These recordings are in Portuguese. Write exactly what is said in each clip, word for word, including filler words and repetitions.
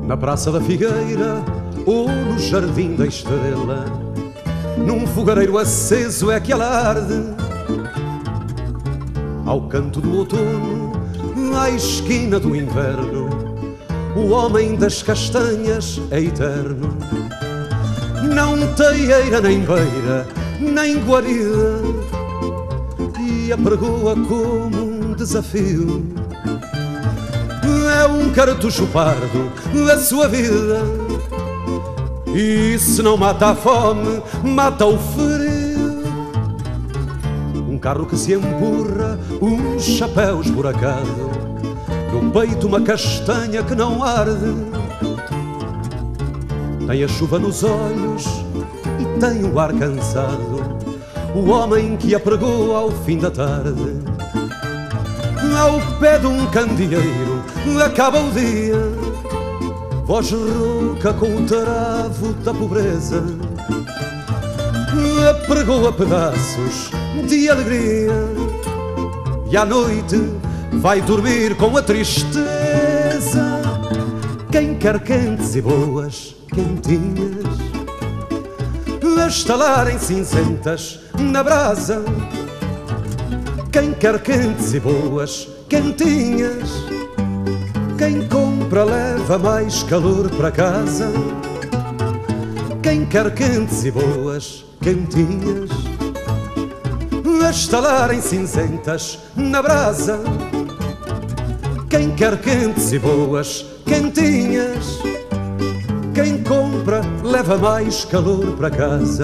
na Praça da Figueira ou no Jardim da Estrela, num fogareiro aceso é que ela arde. Ao canto do outono, à esquina do inverno, o homem das castanhas é eterno. Não tem eira nem beira, nem guarida, e apregoa como um desafio. É um cartucho pardo da sua vida, e se não mata a fome, mata o frio. Um carro que se empurra, uns chapéus buracados, no peito uma castanha que não arde. Tem a chuva nos olhos e tem o ar cansado, o homem que apregou ao fim da tarde. Ao pé de um candeeiro acaba o dia, voz rouca com o travo da pobreza, apregou a pedaços de alegria, e à noite vai dormir com a tristeza. Quem quer quentes e boas quentinhas, a estalarem cinzentas na brasa. Quem quer quentes e boas quentinhas, quem compra leva mais calor para casa. Quem quer quentes e boas quentinhas, a estalarem cinzentas na brasa. Quem quer quentes e boas quentinhas, quem compra leva mais calor para casa.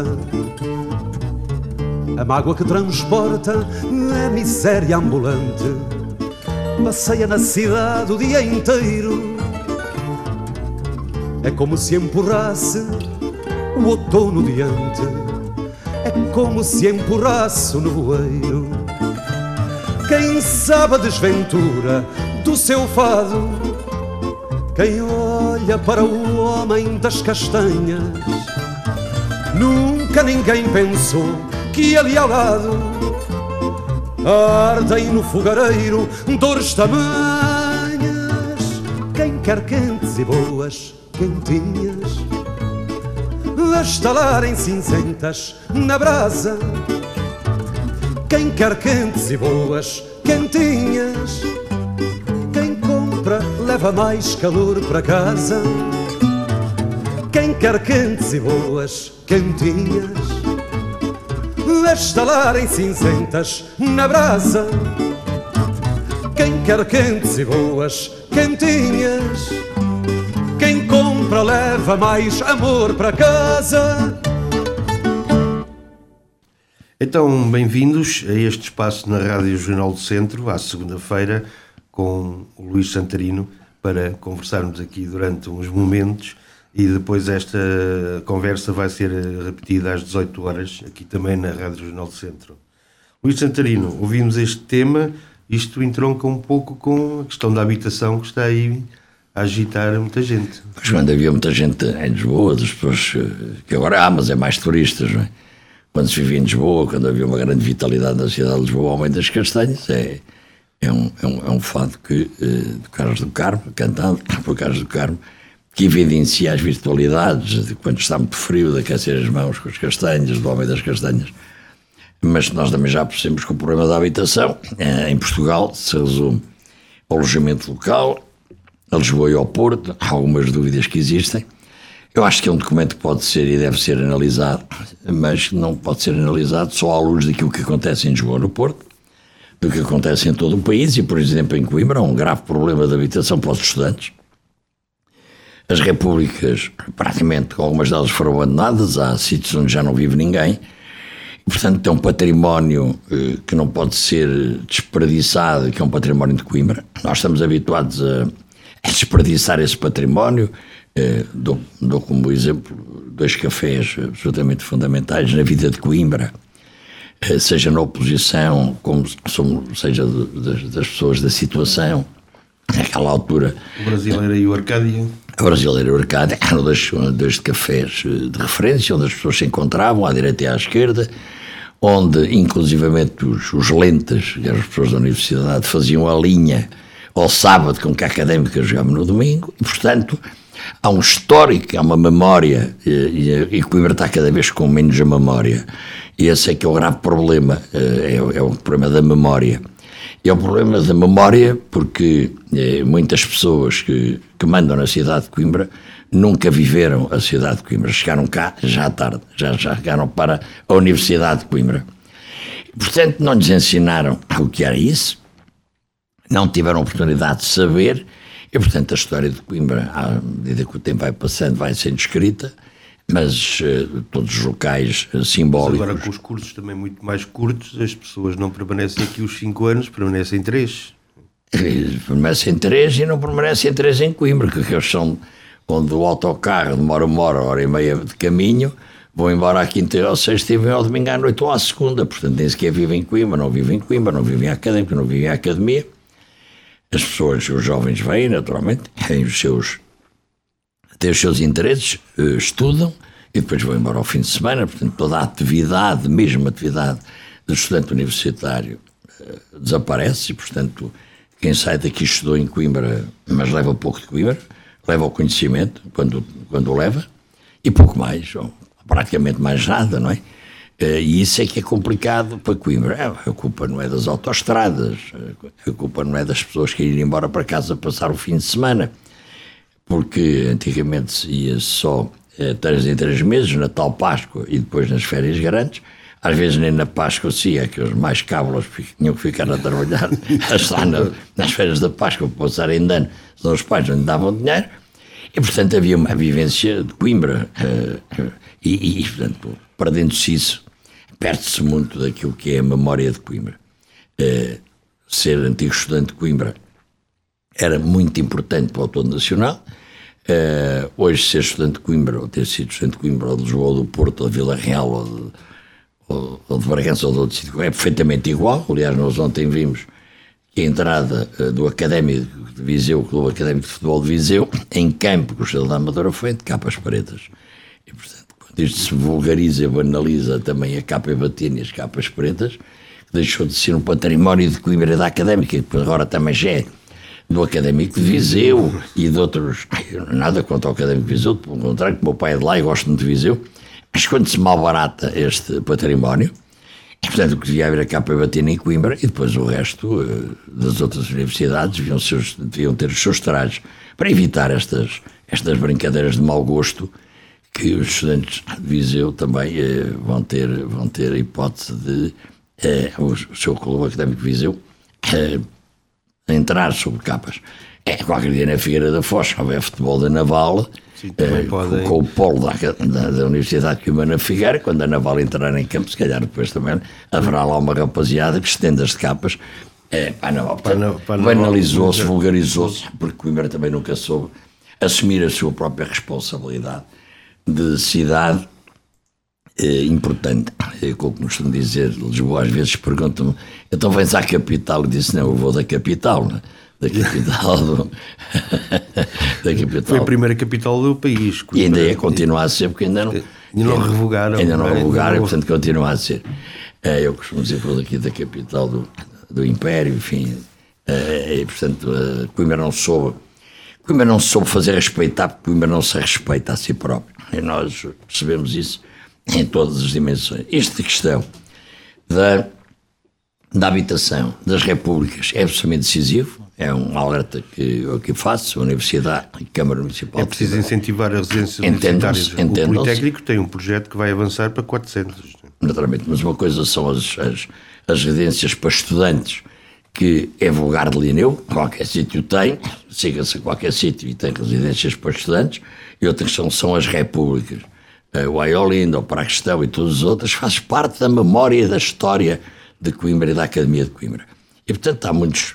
A mágoa que transporta é miséria ambulante, passeia na cidade o dia inteiro. É como se empurrasse o outono diante, é como se empurrasse o nevoeiro. Quem sabe a desventura do seu fado, quem olha para o homem das castanhas, nunca ninguém pensou que ali ao lado ardem no fogareiro dores tamanhas. Quem quer quentes e boas quentinhas, a estalarem cinzentas na brasa. Quem quer quentes e boas quentinhas, quem compra leva mais calor para casa. Quem quer quentes e boas quentinhas, a estalarem cinzentas na brasa. Quem quer quentes e boas quentinhas, quem compra leva mais amor para casa. Então, bem-vindos a este espaço na Rádio Jornal do Centro, à segunda-feira, com o Luís Santarino, para conversarmos aqui durante uns momentos. E depois esta conversa vai ser repetida às dezoito horas, aqui também na Rádio Jornal do Centro. Luís Santarino, ouvimos este tema, isto entronca um pouco com a questão da habitação que está aí a agitar muita gente. Pois quando havia muita gente em Lisboa, das pessoas que agora há, mas é mais turistas, não é? Quando se vivia em Lisboa, quando havia uma grande vitalidade na cidade de Lisboa, o Homem das Castanhas, é, é, um, é, um, é um fado que, de Carlos do Carmo, cantado por Carlos do Carmo, que evidencia as virtualidades de quando está muito frio, de aquecer as mãos com as castanhas, do Homem das Castanhas. Mas nós também já percebemos que o problema da habitação em Portugal se resume ao alojamento local, a Lisboa e ao Porto. Há algumas dúvidas que existem. Eu acho que é um documento que pode ser e deve ser analisado, mas não pode ser analisado só à luz daquilo que acontece em Lisboa, no Porto, do que acontece em todo o país. E, por exemplo, em Coimbra há um grave problema de habitação para os estudantes. As repúblicas, praticamente, algumas delas foram abandonadas, há sítios onde já não vive ninguém, e, portanto, tem um património eh, que não pode ser desperdiçado, que é um património de Coimbra. Nós estamos habituados a, a desperdiçar esse património. Eh, dou, dou como exemplo dois cafés absolutamente fundamentais na vida de Coimbra, eh, seja na oposição, como somos, seja de, de, das pessoas da situação. Naquela altura, o Brasileiro e o Arcádia. O Brasileiro e o Arcádia eram dois, dois cafés de referência, onde as pessoas se encontravam, à direita e à esquerda, onde inclusivamente os, os lentes, que as pessoas da universidade, faziam a linha ao sábado, com que a académica jogava no domingo, e portanto Há um histórico, há uma memória, e, e Coimbra está cada vez com menos a memória. E esse é que é o grave problema, é, é o problema da memória. E é o problema da memória porque é, muitas pessoas que, que mandam na cidade de Coimbra nunca viveram a cidade de Coimbra. Chegaram cá já tarde, já, já chegaram para a Universidade de Coimbra. Portanto, não lhes ensinaram o que era isso, não tiveram oportunidade de saber, e, portanto, a história de Coimbra, à medida que o tempo vai passando, vai sendo escrita, mas uh, todos os locais uh, simbólicos... Mas agora, com os cursos também muito mais curtos, as pessoas não permanecem aqui os cinco anos, permanecem três. Permanecem três e não permanecem três em Coimbra, que eles são onde o autocarro demora uma hora, hora e meia de caminho, vão embora à quinta ou sexta e vêm ao domingo à noite ou à segunda, portanto nem sequer vivem em Coimbra, não vivem em Coimbra, não vivem em académica, não vivem em academia. As pessoas, os jovens vêm, naturalmente, têm os seus, têm os seus interesses, estudam e depois vão embora ao fim de semana. Portanto, toda a atividade, mesmo a atividade do estudante universitário, desaparece. E, portanto, quem sai daqui estudou em Coimbra, mas leva pouco de Coimbra, leva o conhecimento quando, quando o leva, e pouco mais, ou praticamente mais nada, não é? E isso é que é complicado para Coimbra. A culpa não é das autoestradas, a culpa não é das pessoas que irem embora para casa passar o fim de semana, porque antigamente se ia só é, três em três meses, Natal, Páscoa e depois nas férias grandes. Às vezes nem na Páscoa se é que os mais cábulos tinham que ficar a trabalhar a estar na, nas férias da Páscoa para passarem de ano, senão os pais não lhe davam dinheiro. E, portanto, havia uma vivência de Coimbra uh, e, e, portanto, perdendo-se isso, perde-se muito daquilo que é a memória de Coimbra. Uh, ser antigo estudante de Coimbra era muito importante para o todo nacional. Uh, hoje, ser estudante de Coimbra, ou ter sido estudante de Coimbra, ou de Lisboa, ou do Porto, ou de Vila Real, ou de, ou, ou de Bragança, ou de outro sítio, é perfeitamente igual. Aliás, nós ontem vimos que a entrada uh, do Académico de Viseu, o Clube Académico de Futebol de Viseu, em campo, com o Estrela da Amadora, foi de capas pretas. E, portanto, quando isto se vulgariza e banaliza também a capa e batina e as capas pretas, que deixou de ser um património de Coimbra e da Académica, que agora também já é do Académico de Viseu e de outros. Nada contra o Académico de Viseu, pelo contrário, que o meu pai é de lá e gosto muito de Viseu, mas quando se malbarata este património, e, portanto, o que devia haver a capa e batina em Coimbra, e depois o resto uh, das outras universidades deviam, seus, deviam ter os seus trajes para evitar estas, estas brincadeiras de mau gosto que os estudantes de Viseu também uh, vão, ter, vão ter a hipótese de uh, o, o seu clube Académico de Viseu uh, entrar sobre capas. É, qualquer dia na Figueira da Foz, se houver futebol da Naval, sim, eh, com, com o polo da, da, da Universidade de Coimbra na Figueira, quando a Naval entrar em campo, se calhar depois também haverá lá uma rapaziada que estende as capas. É, pá, não, banalizou-se, vulgarizou-se, porque Coimbra também nunca soube assumir a sua própria responsabilidade de cidade eh, importante. É, como costumo dizer, Lisboa às vezes pergunta-me, então vens à capital? E disse, não, eu vou da capital, não é? Da capital, do... da capital. Foi a primeira capital do país. E ainda é, continua a ser, porque ainda não... Ainda não revogaram. Ainda não revogaram, portanto continua a ser. Eu costumo dizer que daqui da capital do, do Império, enfim. E, portanto, Coimbra não soube... Coimbra não soube fazer respeitar, porque Coimbra não se respeita a si próprio. E nós percebemos isso em todas as dimensões. Esta questão da, da habitação das repúblicas é absolutamente decisivo. É um alerta que eu aqui faço, a Universidade, a Câmara Municipal. É preciso incentivar as residências universitárias. O Politécnico tem um projeto que vai avançar para quatrocentos. Naturalmente, mas uma coisa são as, as, as residências para estudantes, que é vulgar de Lineu, qualquer sítio tem, siga-se a qualquer sítio e tem residências para estudantes, e outras são, são as repúblicas. O Aiolinda, o Praquestão e todas as outras, faz parte da memória e da história de Coimbra e da Academia de Coimbra. E, portanto, há muitos...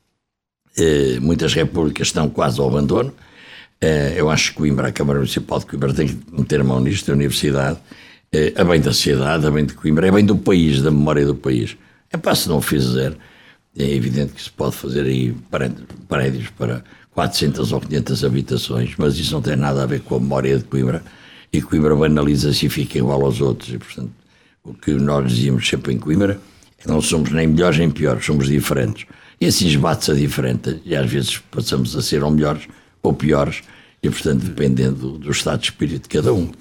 Eh, muitas repúblicas estão quase ao abandono. Eh, eu acho que Coimbra, a Câmara Municipal de Coimbra tem que meter a mão nisto, a Universidade, eh, a bem da cidade, a bem de Coimbra, a bem do país, da memória do país. É para se não o fizer, é evidente que se pode fazer aí prédios para quatrocentas ou quinhentas habitações, mas isso não tem nada a ver com a memória de Coimbra, e Coimbra banaliza-se e fica igual aos outros. E, portanto, o que nós dizíamos sempre em Coimbra é que não somos nem melhores nem piores, somos diferentes. E assim esbate-se a diferente, e às vezes passamos a ser ou melhores ou piores, E, portanto, dependendo do estado de espírito de cada um.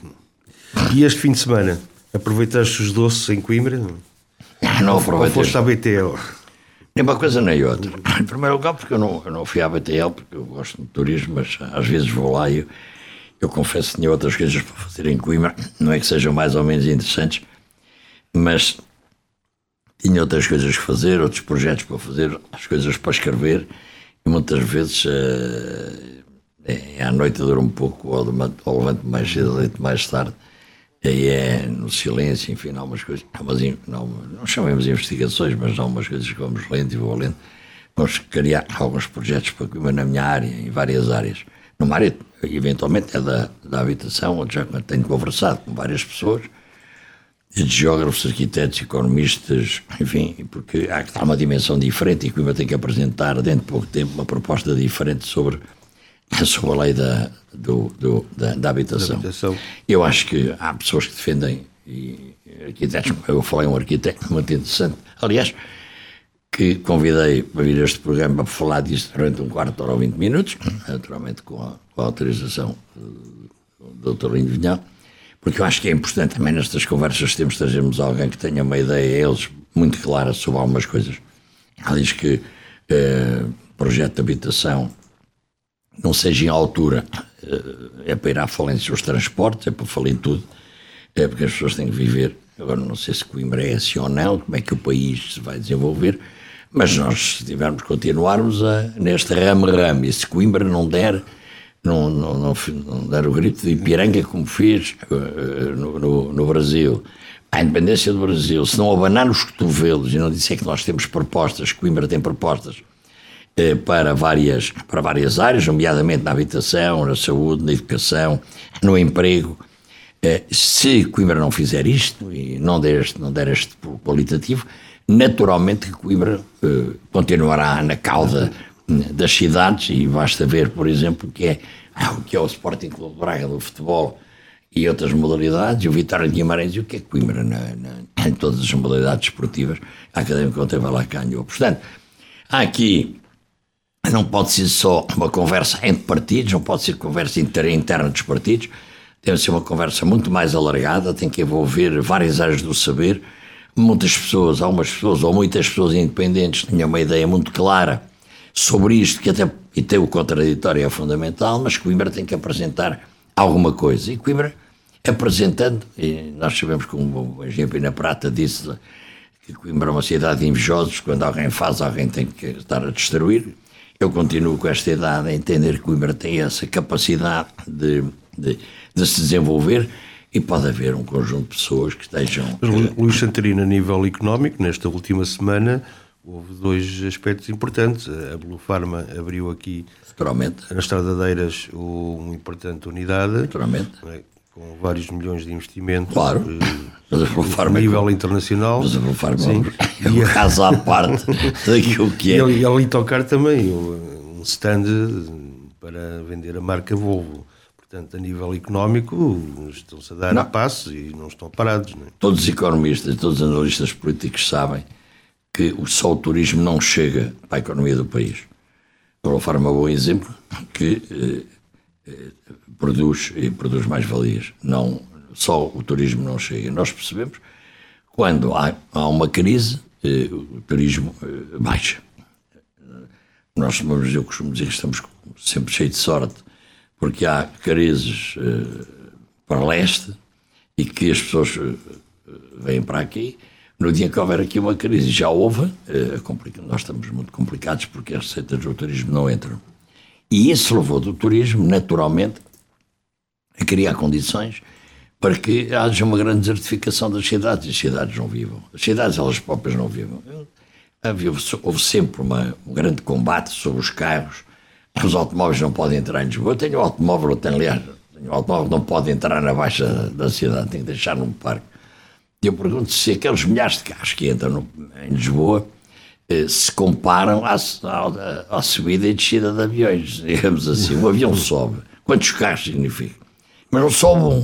E este fim de semana, aproveitaste os doces em Coimbra? Não, não aproveitei. Ou foste à B T L? Nem uma coisa nem outra. Em primeiro lugar, porque eu não, eu não fui à B T L, porque eu gosto de turismo, mas às vezes vou lá e eu, eu confesso que tinha outras coisas para fazer em Coimbra. Não é que sejam mais ou menos interessantes, mas tinha outras coisas que fazer, outros projetos para fazer, as coisas para escrever, e muitas vezes uh, é, à noite eu durmo um pouco, ou, ou levanto mais cedo, leito mais tarde, aí é no silêncio, enfim, há umas coisas, há umas, não, não chamemos investigações, mas há umas coisas que vamos lendo e vou lendo. Vamos criar alguns projetos para Coimbra na minha área, em várias áreas. Numa área, eventualmente, é da, da habitação, onde já tenho conversado com várias pessoas, de geógrafos, arquitetos, economistas, enfim, porque há que dar uma dimensão diferente e Coimbra tem que apresentar dentro de pouco tempo uma proposta diferente sobre, sobre a lei da, do, do, da, da, habitação. da habitação. Eu acho que há pessoas que defendem, e arquitetos, eu falei um arquiteto muito interessante, aliás, que convidei para vir a este programa para falar disso durante um quarto de hora ou vinte minutos, naturalmente com a, com a autorização do doutor Lino Vinhão, porque eu acho que é importante também nestas conversas temos de trazermos alguém que tenha uma ideia, eles, muito clara sobre algumas coisas. Ela diz que eh, o projeto de habitação não seja em altura, eh, é para ir à falência os transportes, é para falir tudo, é porque as pessoas têm que viver. Agora não sei se Coimbra é assim ou não, como é que o país se vai desenvolver, mas nós, se tivermos, continuarmos a, neste ramo-ramo, e se Coimbra não der... Não, não, não, não dar o grito de Ipiranga como fez uh, no, no, no Brasil, a independência do Brasil, se não abanar os cotovelos e não disser que nós temos propostas, Coimbra tem propostas uh, para, várias, para várias áreas, nomeadamente na habitação, na saúde, na educação, no emprego, uh, se Coimbra não fizer isto e não der este, não der este qualitativo, naturalmente que Coimbra uh, continuará na cauda das cidades, e basta ver, por exemplo, o que é, o que é o Sporting Clube de Braga do futebol e outras modalidades, e o Vitória de Guimarães, e o que é Coimbra na, na, em todas as modalidades esportivas. A Académica ontem vai lá ganhou. Portanto, há aqui, não pode ser só uma conversa entre partidos, não pode ser conversa interna dos partidos, deve ser uma conversa muito mais alargada, tem que envolver várias áreas do saber. Muitas pessoas, algumas pessoas, ou muitas pessoas independentes, tinham uma ideia muito clara sobre isto, que até e tem o contraditório é fundamental, mas Coimbra tem que apresentar alguma coisa. E Coimbra, apresentando, e nós sabemos como o engenheiro Pina Prata disse que Coimbra é uma cidade de invejosos, quando alguém faz, alguém tem que estar a destruir. Eu continuo com esta idade a entender que Coimbra tem essa capacidade de, de, de se desenvolver, e pode haver um conjunto de pessoas que estejam... Mas, Luís Santarino, a nível económico, nesta última semana... Houve dois aspectos importantes. A Blue Pharma abriu aqui, naturalmente, nas Estradadeiras, uma importante unidade, naturalmente, com vários milhões de investimento, claro, mas a Blue Pharma a nível é internacional. Mas a Blue Pharma é um caso à parte daquilo que é. E ali tocar também um stand para vender a marca Volvo. Portanto, a nível económico, estão-se a dar não. a passo e não estão parados. Não é? Todos os economistas, todos os analistas políticos sabem que só o turismo não chega para a economia do país. Para o Farma é um bom exemplo, que eh, eh, produz, e produz mais-valias. Não, só o turismo não chega. Nós percebemos, quando há, há uma crise, eh, o turismo eh, baixa. Nós, eu costumo dizer que estamos sempre cheios de sorte, porque há crises eh, para leste e que as pessoas eh, vêm para aqui. No dia que houver aqui uma crise, já houve, é nós estamos muito complicados porque as receitas do turismo não entram. E isso levou do turismo, naturalmente, a criar condições para que haja uma grande desertificação das cidades, e as cidades não vivam. As cidades, elas próprias não vivam. Havia, houve sempre uma, um grande combate sobre os carros. Os automóveis não podem entrar em Lisboa. Eu tenho um automóvel, eu tenho, aliás, tenho um automóvel que não pode entrar na baixa da cidade, tem que deixar num parque. Eu pergunto se aqueles milhares de carros que entram no, em Lisboa eh, se comparam à, à, à subida e descida de aviões, digamos assim. Um avião sobe. Quantos carros significa? Mas não sobe um.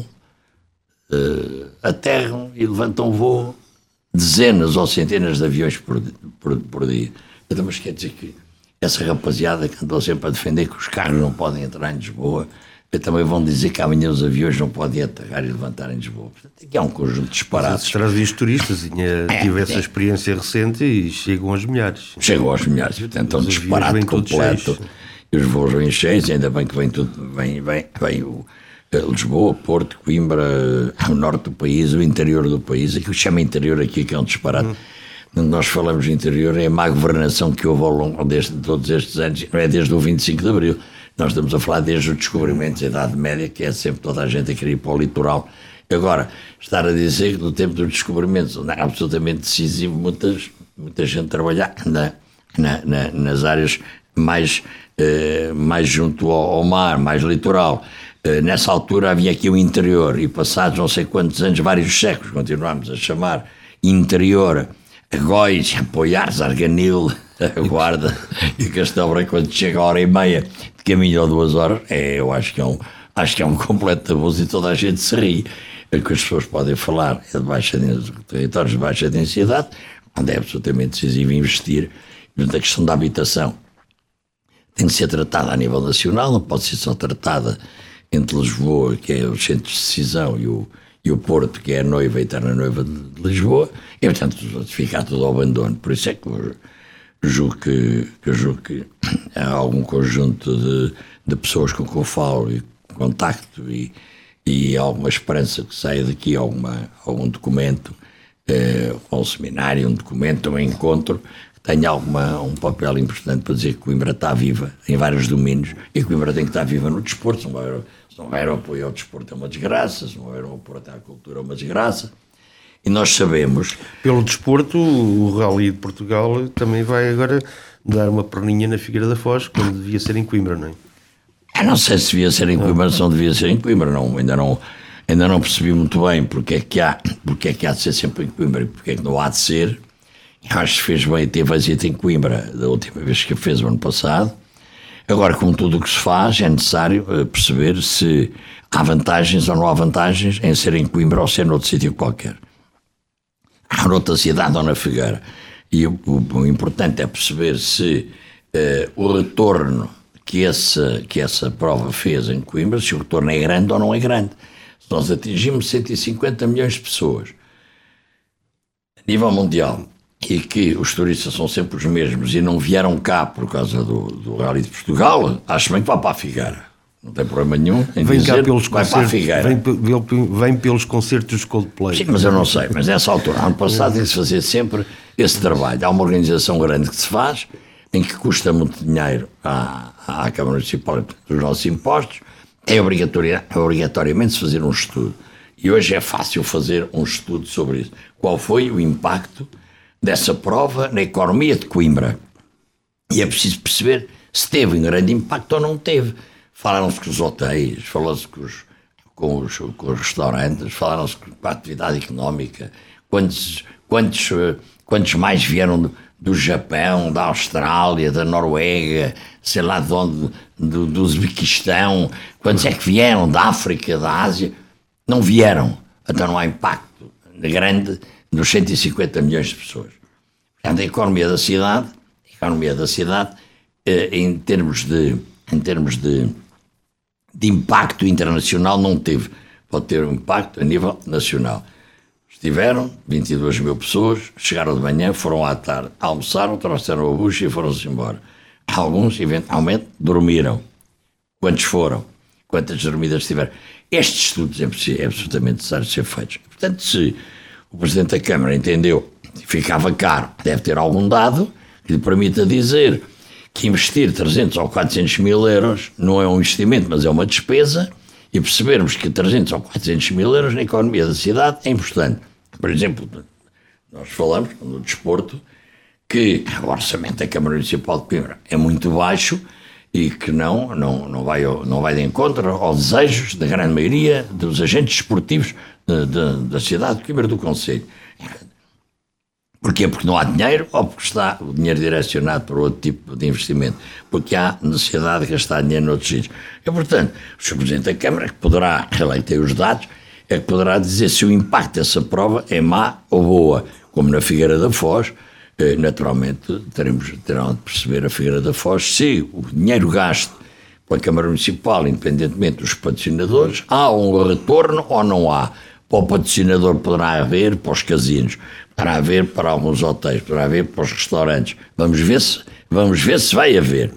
Uh, aterram e levantam voo dezenas ou centenas de aviões por, por, por dia. Então, mas quer dizer que essa rapaziada que andou sempre a defender que os carros não podem entrar em Lisboa, também vão dizer que amanhã os aviões não podem aterrar e levantar em Lisboa. Portanto, aqui há um conjunto de disparates. Traz os turistas, e tive essa experiência recente e chegam aos milhares. Chegam aos milhares, portanto, é um disparate completo. E os voos vêm cheios, ainda bem que vem tudo, vem, vem, vem o Lisboa, Porto, Coimbra, o norte do país, o interior do país, aquilo que chama interior aqui, que é um disparate. Hum. Quando nós falamos de interior, é a má governação que houve ao longo de todos estes anos, não é desde o vinte e cinco de Abril. Nós estamos a falar desde o descobrimento da Idade Média, que é sempre toda a gente a querer ir para o litoral. Agora, estar a dizer que no tempo dos descobrimentos, onde é absolutamente decisivo, muitas, muita gente trabalhar na, na, na, nas áreas mais, eh, mais junto ao, ao mar, mais litoral. Eh, nessa altura havia aqui o interior, e passados não sei quantos anos, vários séculos, continuamos a chamar interior, a Góis, a Poiares, a Arganil, a Guarda e Castelo Branco, quando chega a hora e meia de caminho ou duas horas, é, eu acho que é um, acho que é um completo abuso e toda a gente se ri. O que as pessoas podem falar é de baixa, de territórios de baixa densidade, onde é absolutamente decisivo investir. Portanto, a questão da habitação tem que ser tratada a nível nacional, não pode ser só tratada entre Lisboa, que é os centros de decisão, e o, e o Porto, que é a noiva, a eterna noiva de Lisboa, e portanto ficar tudo ao abandono. Por isso é que eu julgo que, que, eu julgo que há algum conjunto de, de pessoas com quem eu falo e contacto e, e alguma esperança que saia daqui alguma, algum documento, eh, um seminário, um documento, um encontro, que tenha alguma, um papel importante para dizer que Coimbra está viva em vários domínios e que Coimbra tem que estar viva no desporto. Se não houver, se não houver apoio ao desporto é uma desgraça, se não houver apoio à cultura é uma desgraça. E nós sabemos... Pelo desporto, o Rally de Portugal também vai agora dar uma perninha na Figueira da Foz, quando devia ser em Coimbra, não é? Eu não sei se devia ser em Coimbra, se não devia ser em Coimbra, não, ainda, não, ainda não percebi muito bem porque é, que há, porque é que há de ser sempre em Coimbra e porque é que não há de ser. Eu acho que fez bem ter visita em Coimbra, da última vez que a fez, o ano passado. Agora, como tudo o que se faz, é necessário perceber se há vantagens ou não há vantagens em ser em Coimbra ou ser noutro sítio qualquer. Há noutra cidade ou na Figueira. E o, o, o importante é perceber se uh, o retorno que essa, que essa prova fez em Coimbra, se o retorno é grande ou não é grande. Se nós atingimos cento e cinquenta milhões de pessoas a nível mundial e que os turistas são sempre os mesmos e não vieram cá por causa do, do Rally de Portugal, acho bem que vá para a Figueira. Não tem problema nenhum em vem dizer, cá pelos vai para a Figueira. Vem, vem pelos concertos de Coldplay. Sim, mas eu não sei. Mas nessa altura, ano passado, tem-se fazer sempre esse trabalho. Há uma organização grande que se faz, em que custa muito dinheiro à, à Câmara Municipal dos nossos impostos, é obrigatoriamente se fazer um estudo. E hoje é fácil fazer um estudo sobre isso. Qual foi o impacto dessa prova na economia de Coimbra? E é preciso perceber se teve um grande impacto ou não teve. Falaram-se com os hotéis, falou-se com os, com, os, com os restaurantes, falaram-se com a atividade económica, quantos, quantos, quantos mais vieram do, do Japão, da Austrália, da Noruega, sei lá de onde, do, do Uzbequistão, quantos é que vieram da África, da Ásia? Não vieram, então não há impacto grande nos cento e cinquenta milhões de pessoas. Portanto, a economia da cidade, a economia da cidade em termos de, em termos de de impacto internacional não teve. Pode ter um impacto a nível nacional. Estiveram vinte e duas mil pessoas, chegaram de manhã, foram à tarde, almoçaram, trouxeram a bucha e foram-se embora. Alguns, eventualmente, dormiram. Quantos foram? Quantas dormidas tiveram? Estes estudos é absolutamente necessário ser feitos. Portanto, se o Presidente da Câmara entendeu que ficava caro, deve ter algum dado que lhe permita dizer que investir trezentos ou quatrocentos mil euros não é um investimento, mas é uma despesa, e percebermos que trezentos ou quatrocentos mil euros na economia da cidade é importante. Por exemplo, nós falamos no desporto que o orçamento da Câmara Municipal de Coimbra é muito baixo e que não, não, não, vai, não vai de encontro aos desejos da grande maioria dos agentes desportivos de, de, da cidade de Coimbra do Concelho. Porquê? Porque não há dinheiro ou porque está o dinheiro direcionado para outro tipo de investimento? Porque há necessidade de gastar dinheiro noutros sítios. E, portanto, o senhor Presidente da Câmara, que poderá, ele tem os dados, é que poderá dizer se o impacto dessa prova é má ou boa. Como na Figueira da Foz, naturalmente teremos, terão de perceber a Figueira da Foz se o dinheiro gasto pela Câmara Municipal, independentemente dos patrocinadores, há um retorno ou não há? Para o patrocinador poderá haver, para os casinos, poderá haver para alguns hotéis, poderá haver para os restaurantes. Vamos ver se, vamos ver se vai haver.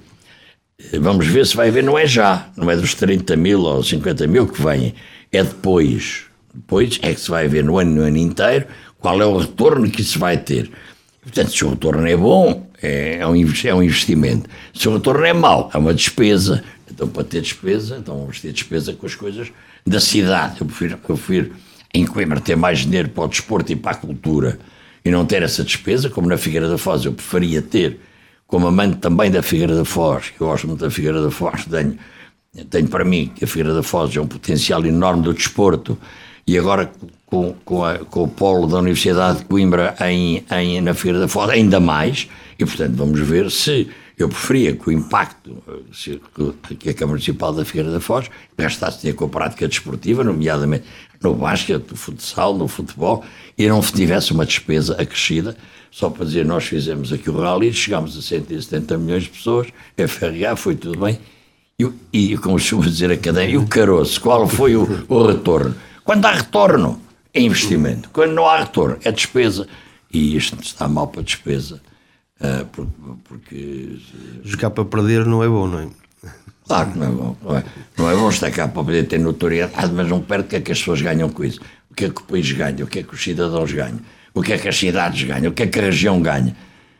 Vamos ver se vai haver, não é já, não é dos trinta mil ou cinquenta mil que vêm, é depois. Depois é que se vai ver no ano, no ano inteiro qual é o retorno que isso vai ter. Portanto, se o retorno é bom, é um investimento. Se o retorno é mau, é uma despesa. Então, para ter despesa, então vamos ter despesa com as coisas da cidade. Eu prefiro, eu prefiro em Coimbra ter mais dinheiro para o desporto e para a cultura e não ter essa despesa, como na Figueira da Foz. Eu preferia ter, como amante também da Figueira da Foz, eu gosto muito da Figueira da Foz, tenho, tenho para mim que a Figueira da Foz é um potencial enorme do desporto. E agora, com, com, a, com o polo da Universidade de Coimbra em, em, na Figueira da Foz, ainda mais, e portanto vamos ver se eu preferia que o impacto se, que a Câmara Municipal da Figueira da Foz gastasse dinheiro com a prática desportiva, nomeadamente no basquete, no futsal, no futebol, e não tivesse uma despesa acrescida, só para dizer, nós fizemos aqui o rally, chegámos a cento e setenta milhões de pessoas, F R A, foi tudo bem, e, e como costuma dizer a cadeia, e o caroço, qual foi o, o retorno? Quando há retorno, é investimento. Quando não há retorno, é despesa. E isto está mal para despesa. Uh, porque, porque... Jogar para perder não é bom, não é? Claro que não é bom. Não é, não é bom estar cá para poder ter notoriedade, mas não perde o que é que as pessoas ganham com isso. O que é que o país ganha? O que é que os cidadãos ganham? O que é que as cidades ganham? O que é que a região ganha?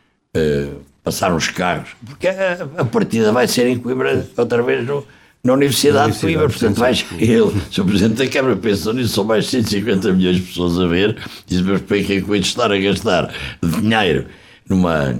Uh, passar os carros. Porque a, a partida vai ser em Coimbra, outra vez no... na Universidade de Coimbra, portanto, vais ele, se o Presidente da Câmara pensou nisso, são mais de cento e cinquenta milhões de pessoas a ver, diz, mas para que é que eu hei de estar a gastar dinheiro numa,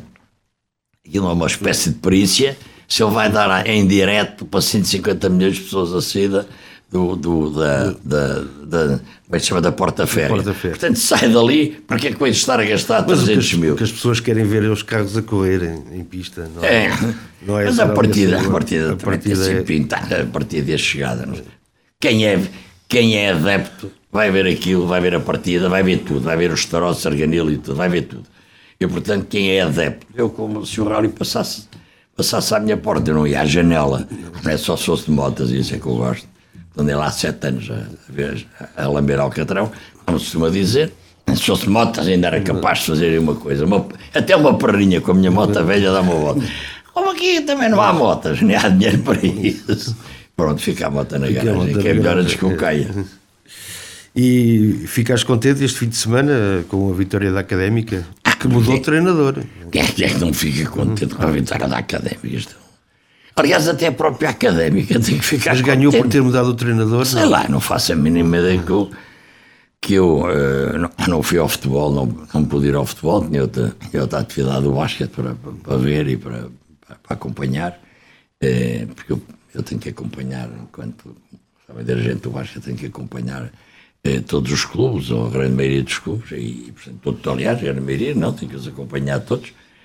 aquilo é uma espécie de perícia, se ele vai dar em direto para cento e cinquenta milhões de pessoas a saída do, do, da, da, da, como é que se chama, da porta-férrea. Porta portanto, sai dali, para que é que eu hei de estar a gastar trezentos mil? Porque as pessoas querem ver os carros a correr em, em pista, não é? é. Não é, mas a partida, a partida, a partida, é... pintada, a partida é chegada. Não? Quem, é, quem é adepto vai ver aquilo, vai ver a partida, vai ver tudo, vai ver os tarotes, arganil e tudo, vai ver tudo. E, portanto, quem é adepto, eu como se o rally passasse, passasse à minha porta, eu não ia à janela, não é só se fosse de motas, isso é que eu gosto. Andei lá há sete anos a, a, a lamber Alcatrão, como se costuma dizer, se fosse de motas ainda era capaz de fazer uma coisa, uma, até uma perrinha com a minha moto velha dá uma volta. Como aqui também não há motas, nem há dinheiro para isso. Pronto, fica a moto na garagem, que é melhor a descocaia. E ficaste contente este fim de semana com a vitória da Académica, que mudou o treinador. Quem é que não fica contente com a vitória da Académica? Aliás, até a própria Académica tem que ficar Mas ganhou contente. Por ter mudado o treinador? Sei não? lá, não faço a mínima ideia que eu, que eu uh, não, não fui ao futebol, não, não pude ir ao futebol, tinha outra, tinha outra atividade do basquete para, para, para ver e para, para, para acompanhar, uh, porque eu, eu tenho que acompanhar, enquanto estava dirigente do basquete, tenho que acompanhar uh, todos os clubes, ou a grande maioria dos clubes, e, portanto, todo, aliás, a grande maioria, não, tenho que os acompanhar todos.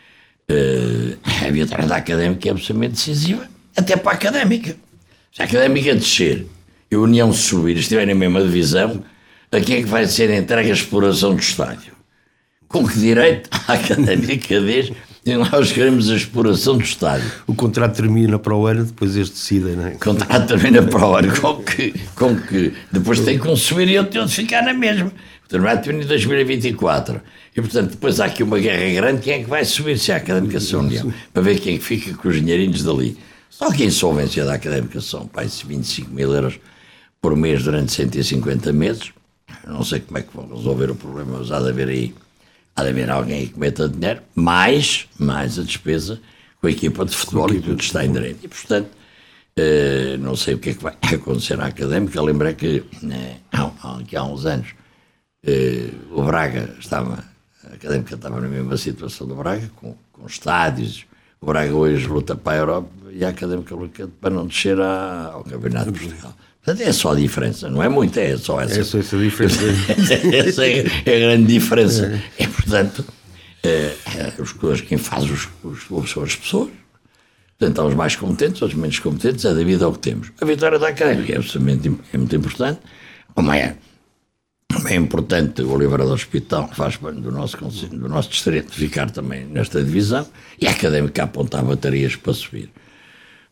Uh, a vitória da Académica é absolutamente decisiva, até para a Académica. Se a Académica descer e a União subir, estiver na mesma divisão, a quem é que vai ser entregue a exploração do estádio? Com que direito a Académica diz e nós queremos a exploração do estádio? O contrato termina para o ano, depois eles decidem, não é? O contrato termina para o ano, com que, com que depois tem que consumir e eu tenho de ficar na mesma. O contrato termina em dois mil e vinte e quatro. E, portanto, depois há aqui uma guerra grande. Quem é que vai subir se a Académica se União? Para ver quem é que fica com os dinheirinhos dali. Só que a insolvência da Académica são pá, vinte e cinco mil euros por mês durante cento e cinquenta meses. Eu não sei como é que vão resolver o problema, mas há de haver aí, há de haver alguém aí que meta dinheiro, mais, mais a despesa com a equipa de futebol e tudo está em direito. E, portanto, eh, não sei o que é que vai acontecer à Académica. Eu lembrei que, eh, há, há uns anos, eh, o Braga estava... A Académica estava na mesma situação do Braga, com, com estádios. O Braga hoje luta para a Europa e a Académica luta para não descer à, ao Campeonato de Portugal. Portanto, é só a diferença, não é muito, é só essa. É só essa diferença. Essa é, é a grande diferença. É, é portanto, é, é, os clubes, quem faz os, os clubes são as pessoas. Portanto, há os mais competentes, os menos competentes, é devido ao que temos. A vitória da Académica é, absolutamente, é muito importante. Como é? É importante o Oliveira do Hospital, que faz parte do nosso, do nosso distrito, ficar também nesta divisão, e a Académica apontar baterias para subir.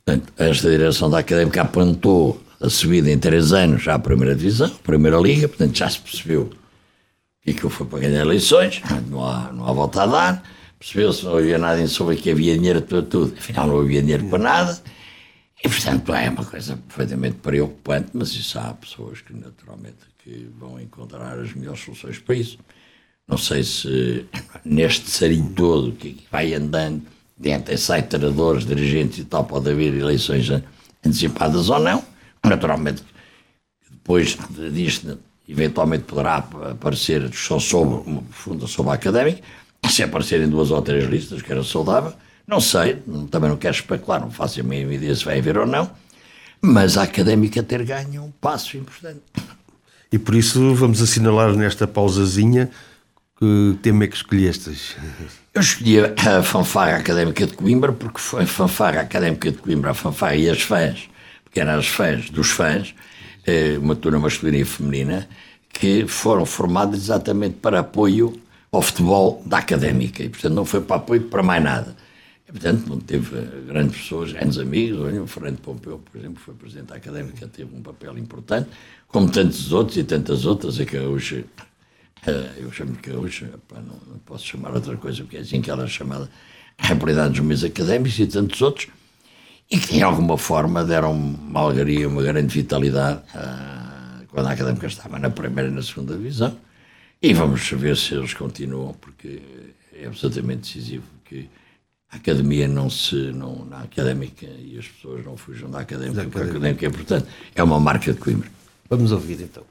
Portanto, esta direção da Académica apontou a subida em três anos à primeira divisão, primeira liga, portanto já se percebeu que aquilo foi para ganhar eleições, não há, não há volta a dar, percebeu-se, não havia nada em sobre que havia dinheiro para tudo, afinal não havia dinheiro para nada, e portanto é uma coisa perfeitamente preocupante, mas isso há pessoas que naturalmente que vão encontrar as melhores soluções para isso. Não sei se neste sarinho todo que vai andando, dentro sai treinadores, dirigentes e tal, pode haver eleições antecipadas ou não. Naturalmente, depois disto, eventualmente poderá aparecer a discussão sobre uma profunda sobre a Académica, se aparecerem duas ou três listas, que era saudável, não sei, também não quero especular, não faço a mínima ideia se vai haver ou não, mas a Académica ter ganho é um passo importante. E por isso vamos assinalar nesta pausazinha que tema é que escolhestes? Eu escolhi a Fanfarra Académica de Coimbra, porque foi a Fanfarra Académica de Coimbra, a Fanfarra e as fãs, que eram as fãs dos fãs, uma turma masculina e feminina, que foram formadas exatamente para apoio ao futebol da Académica, e portanto não foi para apoio para mais nada. E, portanto não teve grandes pessoas, grandes amigos, o Fernando Pompeu, por exemplo, foi presidente da Académica, teve um papel importante, como tantos outros e tantas outras, é que hoje... Eu chamo que hoje, não, não posso chamar outra coisa, porque é assim que ela é chamada, a realidade dos meus académicos e tantos outros, e que de alguma forma deram uma alegria, uma grande vitalidade uh, quando a Académica estava na primeira e na segunda divisão, e vamos ver se eles continuam, porque é absolutamente decisivo que a Academia não se, não, na Académica, e as pessoas não fujam da Académica, da porque a Académica é importante, é uma marca de Coimbra. Vamos ouvir então.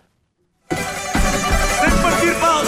Partir bola!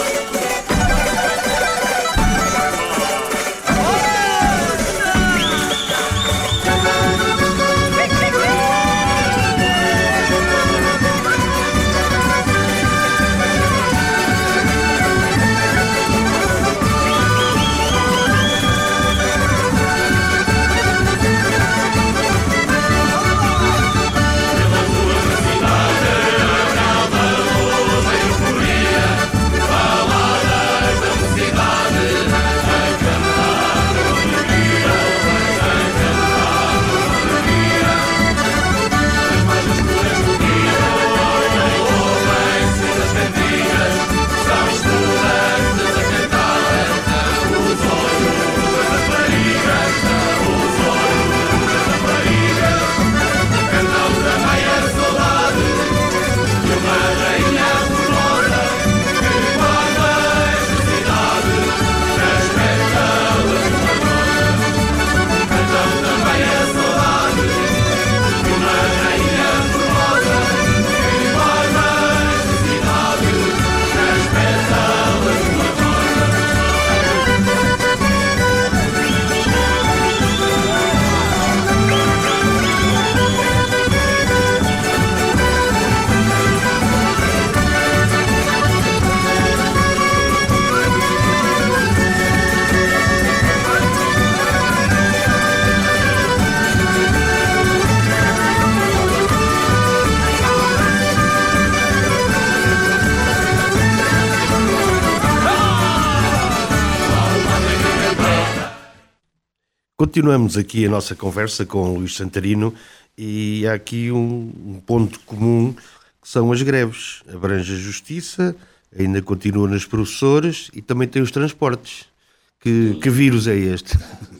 Continuamos aqui a nossa conversa com o Luís Santarino e há aqui um, um ponto comum que são as greves. Abrange a justiça, ainda continua nas professoras e também tem os transportes. Que, que vírus é este?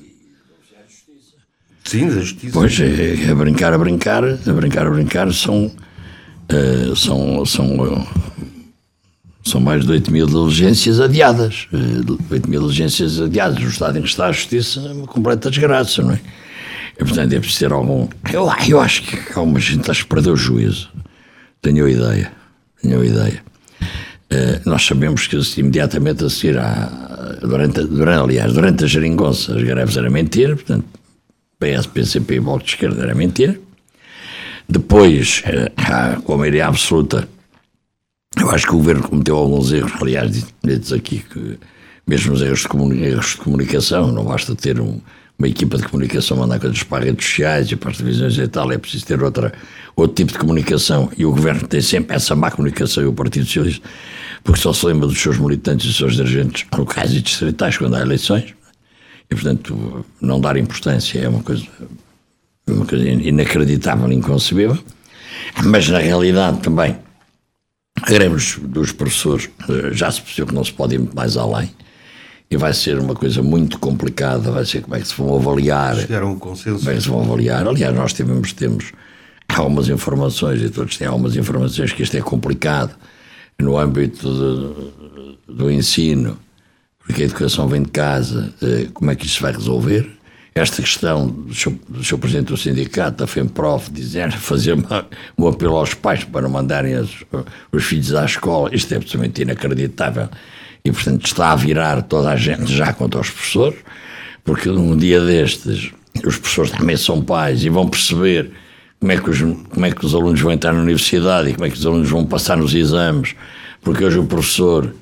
Sim, da justiça. Pois é, a brincar, a brincar, a brincar, a brincar, são, uh, são, são, uh, são mais de oito mil diligências adiadas. Uh, oito mil diligências adiadas. No estado em que está a justiça é uma completa desgraça, não é? E, portanto, é preciso ter algum... Eu, eu acho que alguma gente acho que perdeu o juízo. Tenho a ideia. Tenho a ideia. Uh, nós sabemos que imediatamente a seguir, à, durante, durante, aliás, durante a geringonça, as greves eram mentira, portanto, P S, P C P e Bloco de Esquerda era mentira. Depois, uh, com a maioria absoluta, eu acho que o governo cometeu alguns erros. Aliás, diz aqui que mesmo os erros de, comuni- erros de comunicação, não basta ter um, uma equipa de comunicação mandar coisas para as redes sociais e para as televisões e tal, é preciso ter outra, outro tipo de comunicação, e o governo tem sempre essa má comunicação, e o Partido Socialista, porque só se lembra dos seus militantes e dos seus dirigentes locais e distritais quando há eleições, e portanto não dar importância é uma coisa uma coisa inacreditável, inconcebível, mas na realidade também a greve dos professores já se percebeu que não se pode ir muito mais além e vai ser uma coisa muito complicada, vai ser como é que se vão avaliar. Chegaram a um consenso. Como é que se vão avaliar. Aliás, nós tivemos, temos algumas informações, e todos têm algumas informações, que isto é complicado no âmbito de, do ensino, porque a educação vem de casa, como é que isto se vai resolver? Esta questão do seu, do seu presidente do sindicato, da FEMPROF, dizer, fazer uma, um apelo aos pais para mandarem as, os filhos à escola, isto é absolutamente inacreditável. E, portanto, está a virar toda a gente já contra os professores, porque um dia destes os professores também são pais e vão perceber como é que os, como é que os alunos vão entrar na universidade e como é que os alunos vão passar nos exames, porque hoje o professor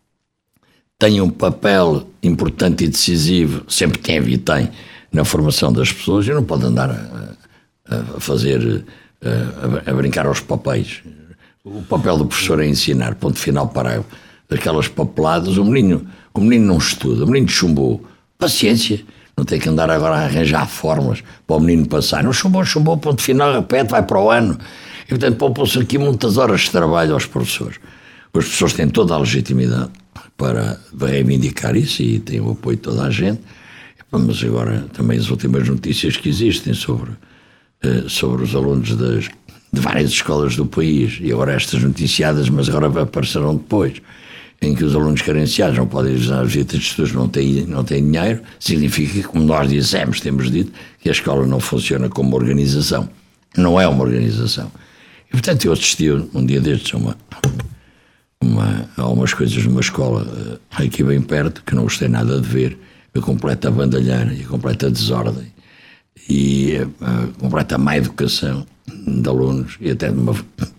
tem um papel importante e decisivo, sempre teve e tem, na formação das pessoas, e não pode andar a, a fazer, a, a brincar aos papéis. O papel do professor é ensinar, ponto final, parágrafo. Daquelas papeladas, o menino, o menino não estuda, o menino chumbou. Paciência, não tem que andar agora a arranjar fórmulas para o menino passar. Não chumbou, chumbou, ponto final, repete, vai para o ano. E, portanto, poupam-se aqui muitas horas de trabalho aos professores. Os professores têm toda a legitimidade para reivindicar isso e têm o apoio de toda a gente. Mas agora também as últimas notícias que existem sobre, sobre os alunos das, de várias escolas do país, e agora estas noticiadas, mas agora aparecerão depois, em que os alunos carenciados não podem usar as visitas de estudos, não têm, não têm dinheiro, significa que, como nós dissemos, temos dito, que a escola não funciona como uma organização. Não é uma organização. E, portanto, eu assisti um dia destes a, uma, uma, a umas coisas numa escola aqui bem perto, que não gostei nada de ver, a completa bandalheira e a completa desordem e a completa má educação de alunos e até de uma,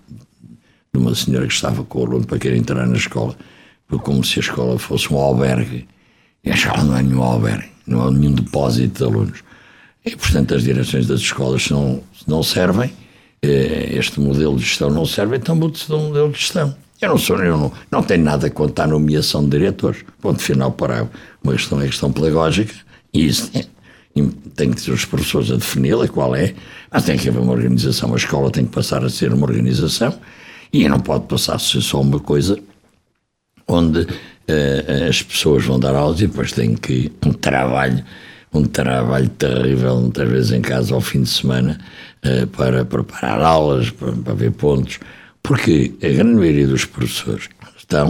de uma senhora que estava com o aluno para querer entrar na escola, como se a escola fosse um albergue, e a escola não é nenhum albergue, não é nenhum depósito de alunos. E, portanto, as direções das escolas não, não servem, este modelo de gestão não serve, então muda-se do modelo de gestão. Eu não sou, eu não, não tenho nada contra a nomeação de diretores. Ponto final, parágrafo. Uma questão é questão pedagógica, e isso é, tem que ter os professores a defini-la, qual é, mas tem que haver uma organização. A escola tem que passar a ser uma organização e não pode passar a ser só uma coisa onde uh, as pessoas vão dar aulas e depois têm que um trabalho, um trabalho terrível, muitas vezes em casa ao fim de semana, uh, para preparar aulas, para, para ver pontos. Porque a grande maioria dos professores estão,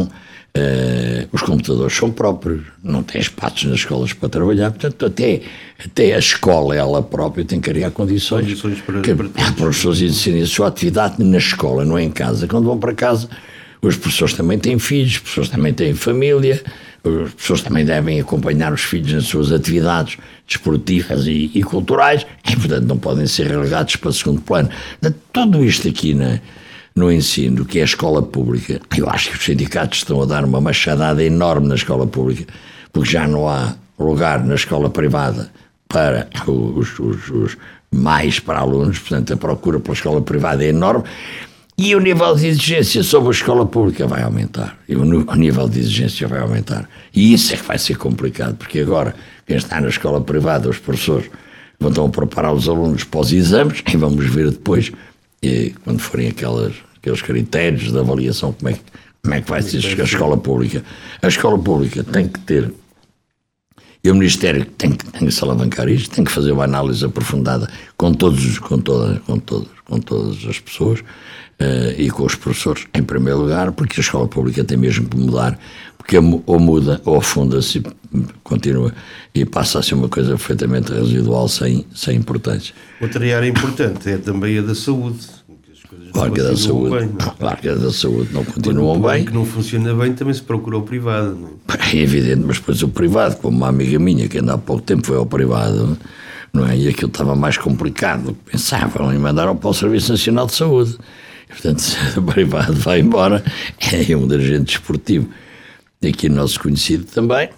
uh, os computadores são próprios, não têm espaços nas escolas para trabalhar, portanto até, até a escola, ela própria, tem que criar condições, condições para, que, para, para os professores exercerem a sua atividade na escola, não é em casa. Quando vão para casa, os professores também têm filhos, os professores também têm família, os professores também devem acompanhar os filhos nas suas atividades desportivas e, e culturais, e portanto não podem ser relegados para o segundo plano. Tudo isto aqui na... no ensino, que é a escola pública, eu acho que os sindicatos estão a dar uma machadada enorme na escola pública, porque já não há lugar na escola privada para os, os, os mais para alunos, portanto a procura pela escola privada é enorme e o nível de exigência sobre a escola pública vai aumentar, e o, o nível de exigência vai aumentar, e isso é que vai ser complicado, porque agora quem está na escola privada, os professores vão então preparar os alunos para os exames e vamos ver depois, e quando forem aquelas, aqueles critérios de avaliação, como é, que, como é que vai ser a escola pública. A escola pública tem que ter, e o Ministério tem que, tem que se alavancar isto, tem que fazer uma análise aprofundada com todos, com todas, com todas, com todas as pessoas uh, e com os professores, em primeiro lugar, porque a escola pública tem mesmo que mudar, porque ou muda ou afunda-se, continua e passa a ser uma coisa perfeitamente residual, sem, sem importância. Outra área importante é também a da saúde. As coisas claro que a da saúde, bem, não? Claro que a da saúde não continuam bem. Que não funciona bem, também se procura o privado. Não é? É evidente, mas depois o privado, como uma amiga minha que ainda há pouco tempo foi ao privado, não é? E aquilo estava mais complicado do que pensavam, e mandaram para o Serviço Nacional de Saúde. E, portanto, se o privado vai embora, é um dirigente esportivo. E aqui o nosso conhecido também,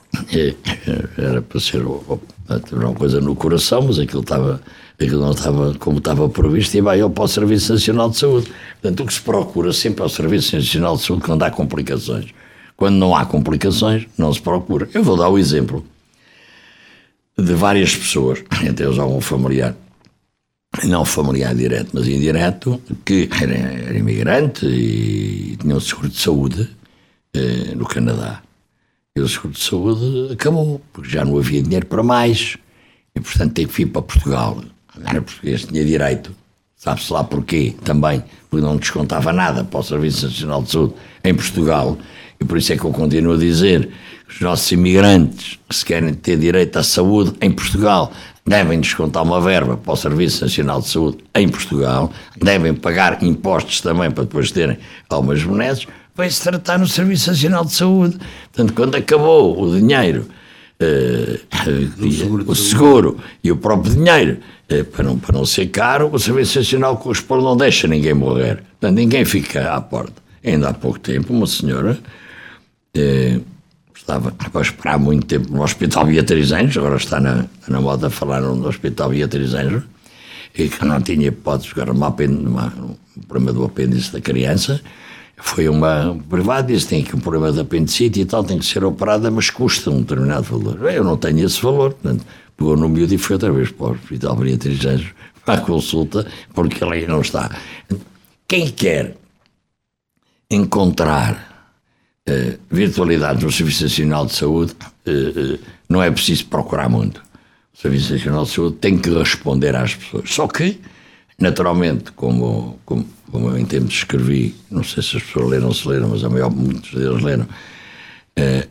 era para ser uma coisa no coração, mas aquilo, estava, aquilo não estava como estava previsto, e vai ele para o Serviço Nacional de Saúde. Portanto, o que se procura sempre é o Serviço Nacional de Saúde quando há complicações. Quando não há complicações, não se procura. Eu vou dar o exemplo de várias pessoas, entre eles algum familiar, não familiar direto, mas indireto, que era, era imigrante e tinha um seguro de saúde eh, no Canadá. E o seguro de saúde acabou, porque já não havia dinheiro para mais. E, portanto, teve que vir para Portugal. Não era português, tinha direito. Sabe-se lá porquê também, porque não descontava nada para o Serviço Nacional de Saúde em Portugal. E por isso é que eu continuo a dizer que os nossos imigrantes que se querem ter direito à saúde em Portugal devem descontar uma verba para o Serviço Nacional de Saúde em Portugal, devem pagar impostos também para depois terem algumas benesses, vai-se tratar no Serviço Nacional de Saúde. Portanto, quando acabou o dinheiro, uh, uh, seguro o seguro e o próprio dinheiro, uh, para, não, para não ser caro, o Serviço Nacional corresponde, não deixa ninguém morrer. Portanto, ninguém fica à porta. Ainda há pouco tempo, uma senhora uh, estava a esperar muito tempo no Hospital Beatriz Anjos, agora está na, na moda falar no Hospital Beatriz Anjos, e que não tinha hipótese de uma, uma, um problema do apêndice da criança. Foi uma privada, disse: tem aqui um problema de apendicite e tal, tem que ser operada, mas custa um determinado valor. Eu não tenho esse valor, portanto, pegou no miúdo e foi outra vez para o Hospital Beatriz Anjos para a consulta, porque ele aí não está. Quem quer encontrar Uh, virtualidade no Serviço Nacional de Saúde, uh, uh, não é preciso procurar muito. O Serviço Nacional de Saúde tem que responder às pessoas. Só que, naturalmente, como, como, como eu em tempos escrevi, não sei se as pessoas leram ou se leram, mas a maior, muitos deles leram, uh,